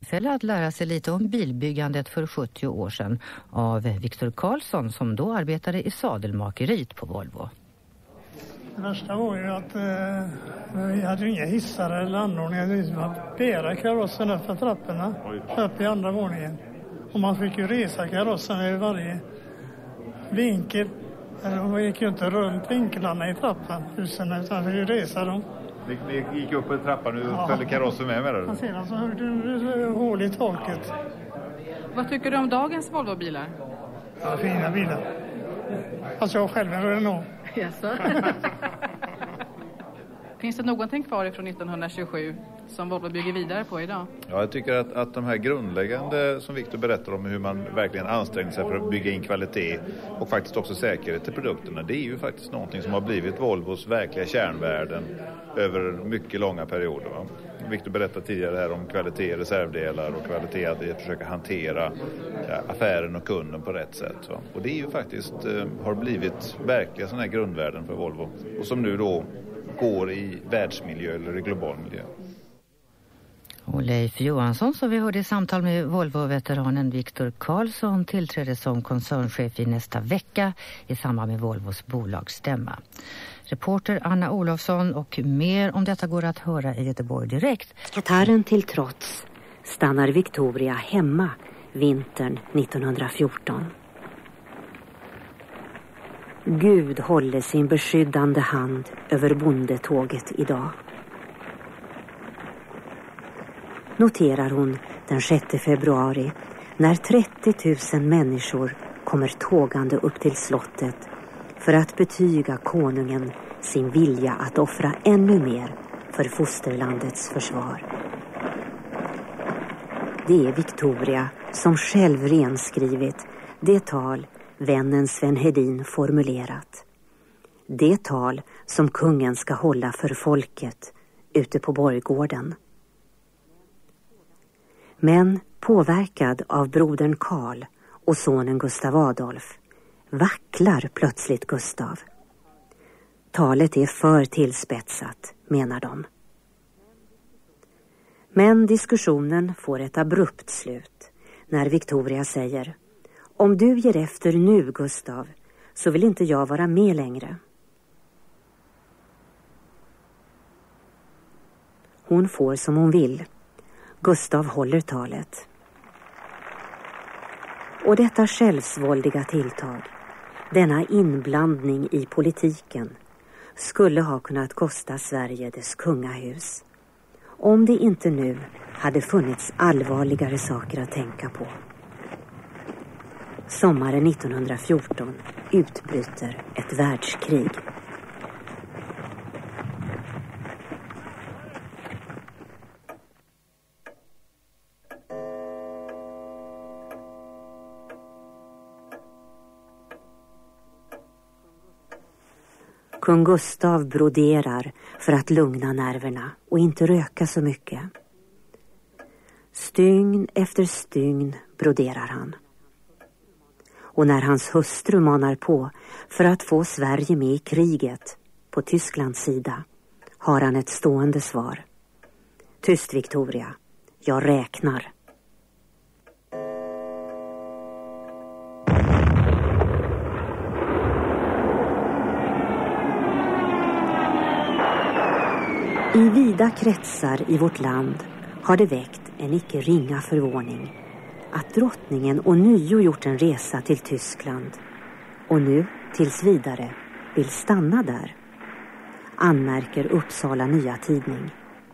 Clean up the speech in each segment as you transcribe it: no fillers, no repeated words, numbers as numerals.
För att lära sig lite om bilbyggandet för 70 år sedan av Viktor Karlsson som då arbetade i sadelmakeriet på Volvo. Det värsta var ju att vi hade inga hissar eller anordningar. Det var att bära karossen upp för trapporna upp i andra våningen. Och man fick ju resa karossen i varje vinkel. Man gick ju inte runt vinklarna i trappan, husen, utan vi resa dem. Ni gick upp på trappan och följde karossen med det? Man ser alltså hur hål i taket. Vad tycker du om dagens Volvo-bilar? Ja, fina bilar. Alltså jag själv är Renault. Jaså? Finns det någonting kvar från 1927 som Volvo bygger vidare på idag? Ja, jag tycker att de här grundläggande som Viktor berättar om hur man verkligen anstränger sig för att bygga in kvalitet och faktiskt också säkerhet till produkterna. Det är ju faktiskt någonting som har blivit Volvos verkliga kärnvärden över mycket långa perioder. Va? Viktor berättade tidigare här om kvalitet i reservdelar och kvalitet att försöka hantera affären och kunden på rätt sätt. Va? Och det är ju faktiskt har blivit verkliga sådana här grundvärden för Volvo och som nu då går i världsmiljö eller i global miljö. Och Leif Johansson, som vi hörde i samtal med Volvo-veteranen Viktor Karlsson, tillträdde som koncernchef i nästa vecka i samband med Volvos bolagsstämma. Reporter Anna Olofsson och mer om detta går att höra i Göteborg direkt. Katarren till trots stannar Victoria hemma vintern 1914. Gud håller sin beskyddande hand över bondetåget idag. Noterar hon den 6 februari när 30 000 människor kommer tågande upp till slottet för att betyga konungen sin vilja att offra ännu mer för fosterlandets försvar. Det är Victoria som själv renskrivit det tal vännen Sven Hedin formulerat. Det tal som kungen ska hålla för folket ute på borggården. Men påverkad av brodern Karl och sonen Gustav Adolf vacklar plötsligt Gustav. Talet är för tillspetsat, menar de. Men diskussionen får ett abrupt slut när Victoria säger: om du ger efter nu, Gustav, så vill inte jag vara med längre. Hon får som hon vill. Gustav håller talet. Och detta självsvåldiga tilltag, denna inblandning i politiken, skulle ha kunnat kosta Sverige dess kungahus. Om det inte nu hade funnits allvarligare saker att tänka på. Sommaren 1914 utbryter ett världskrig. Kung Gustav broderar för att lugna nerverna och inte röka så mycket. Stygn efter stygn broderar han. Och när hans hustru manar på för att få Sverige med i kriget på Tysklands sida har han ett stående svar. Tyst, Victoria, jag räknar. I vida kretsar i vårt land har det väckt en icke ringa förvåning att drottningen ånyo gjort en resa till Tyskland och nu tills vidare vill stanna där, anmärker Uppsala Nya Tidning.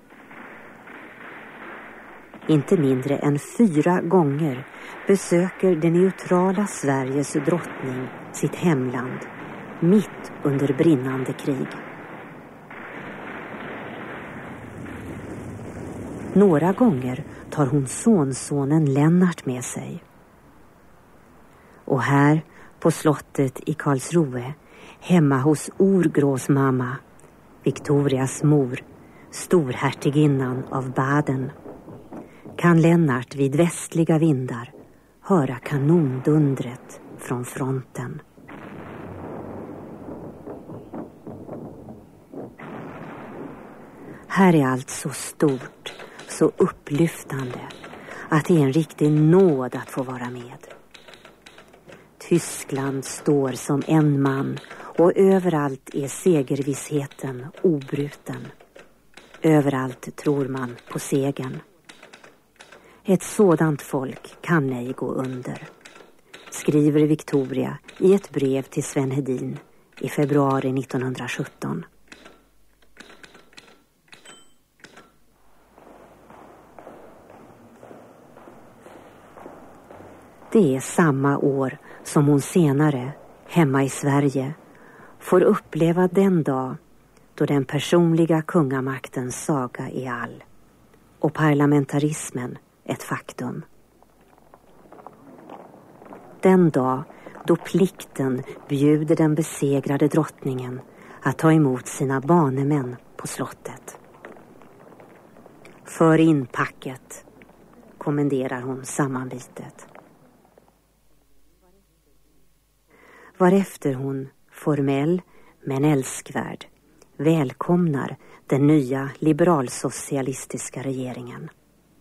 Inte mindre än 4 gånger besöker det neutrala Sveriges drottning sitt hemland mitt under brinnande krig. Några gånger tar hon sonsonen Lennart med sig. Och här på slottet i Karlsruhe, hemma hos Orgrås mamma, Victorias mor, storhertiginnan av Baden, kan Lennart vid västliga vindar höra kanondundret från fronten. Här är allt så stort, så upplyftande, att det är en riktig nåd att få vara med. Tyskland står som en man och överallt är segervissheten obruten. Överallt tror man på segern. Ett sådant folk kan ej gå under, skriver Victoria i ett brev till Sven Hedin i februari 1917. Det är samma år som hon senare, hemma i Sverige, får uppleva den dag då den personliga kungamaktens saga är all och parlamentarismen ett faktum. Den dag då plikten bjuder den besegrade drottningen att ta emot sina banemän på slottet. För in packet, kommenderar hon sammanbitet. Varefter hon, formell men älskvärd, välkomnar den nya liberalsocialistiska regeringen.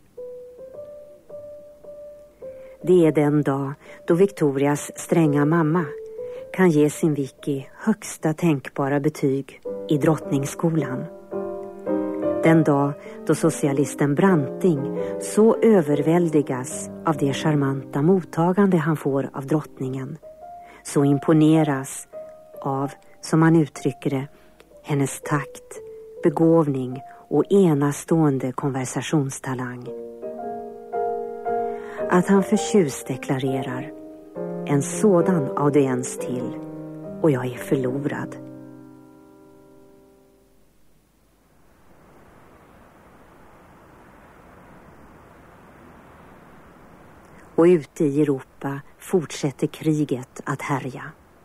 Det är den dag då Victorias stränga mamma kan ge sin Vicky högsta tänkbara betyg i drottningsskolan. Den dag då socialisten Branting så överväldigas av det charmanta mottagande han får av drottningen, så imponeras av, som man uttrycker det, hennes takt, begåvning och enastående konversationstalang. Att han förtjust deklarerar: en sådan audiens till och jag är förlorad. Och ute i Europa fortsätter kriget att härja.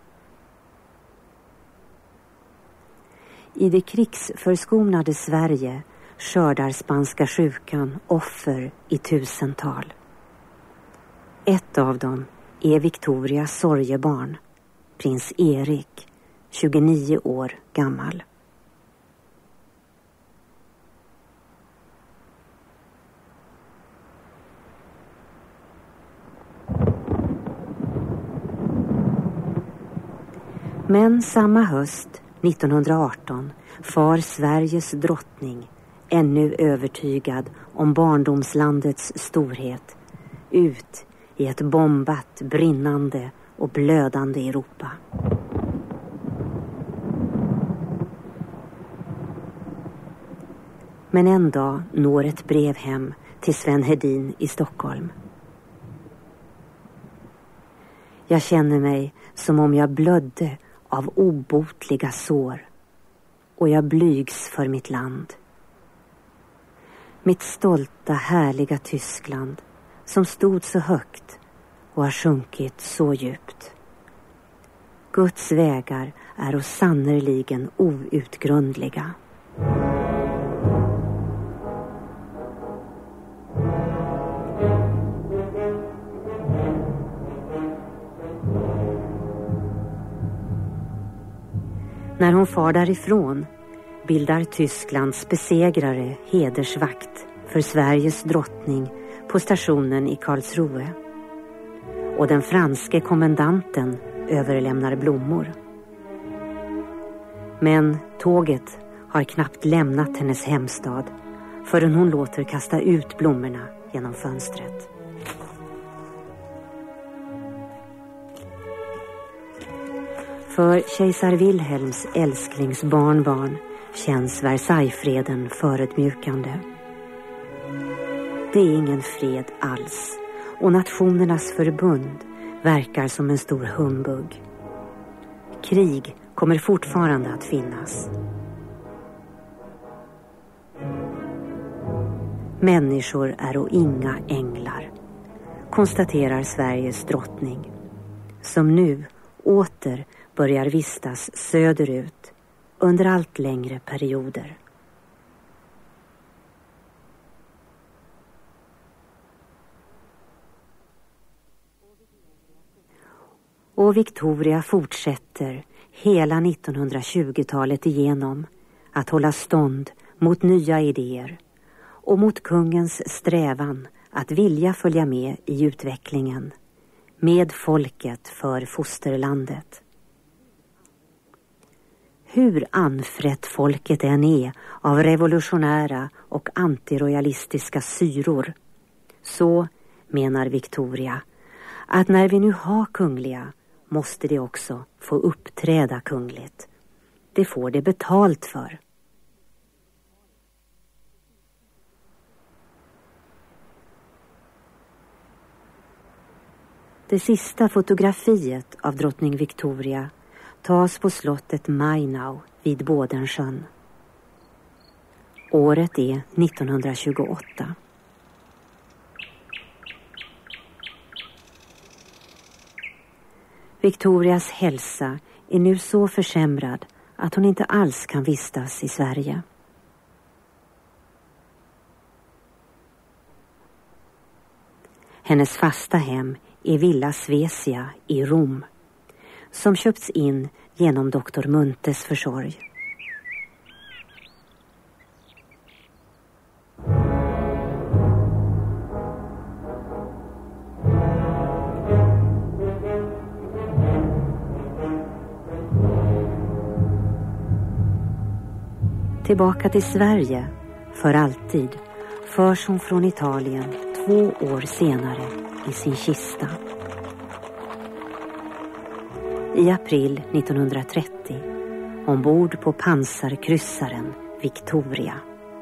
I det krigsförskonade Sverige skördar spanska sjukan offer i tusental. Ett av dem är Victorias sorgebarn, prins Erik, 29 år gammal. Men samma höst, 1918, far Sveriges drottning, ännu övertygad om barndomslandets storhet, ut i ett bombat, brinnande och blödande Europa. Men en dag når ett brev hem till Sven Hedin i Stockholm. Jag känner mig som om jag blödde av obotliga sår, och jag blygs för mitt land. Mitt stolta, härliga Tyskland, som stod så högt och har sjunkit så djupt. Guds vägar är och sannerligen outgrundliga. När hon far därifrån bildar Tysklands besegrare hedersvakt för Sveriges drottning på stationen i Karlsruhe. Och den franske kommendanten överlämnar blommor. Men tåget har knappt lämnat hennes hemstad förrän hon låter kasta ut blommorna genom fönstret. För kejsar Wilhelms älsklingsbarnbarn känns Versaillesfreden förödmjukande. Det är ingen fred alls, och Nationernas förbund verkar som en stor humbug. Krig kommer fortfarande att finnas. Människor är och inga änglar, konstaterar Sveriges drottning, som nu åter börjar vistas söderut under allt längre perioder. Och Victoria fortsätter hela 1920-talet igenom att hålla stånd mot nya idéer och mot kungens strävan att vilja följa med i utvecklingen, med folket för fosterlandet. Hur anfrätt folket än är av revolutionära och antirojalistiska syror, så menar Victoria att när vi nu har kungliga måste de också få uppträda kungligt. Det får det betalt för. Det sista fotografiet av drottning Victoria tas på slottet Mainau vid Bådensjön. Året är 1928. Victorias hälsa är nu så försämrad att hon inte alls kan vistas i Sverige. Hennes fasta hem är Villa Svesia i Rom, som köpts in genom doktor Muntes försorg. Tillbaka till Sverige för alltid förs hon från Italien 2 år senare i sin kista. I april 1930 ombord på pansarkryssaren Victoria.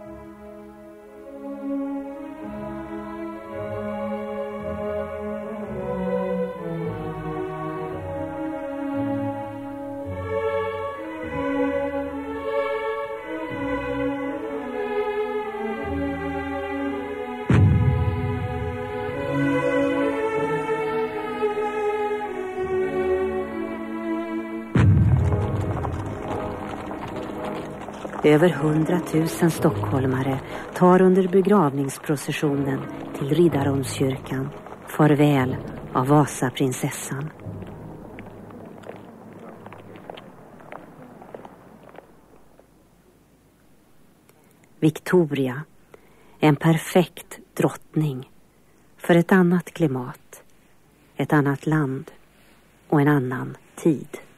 Över 100 000 stockholmare tar under begravningsprocessionen till Riddarholmskyrkan farväl av Vasaprinsessan. Victoria, en perfekt drottning för ett annat klimat, ett annat land och en annan tid.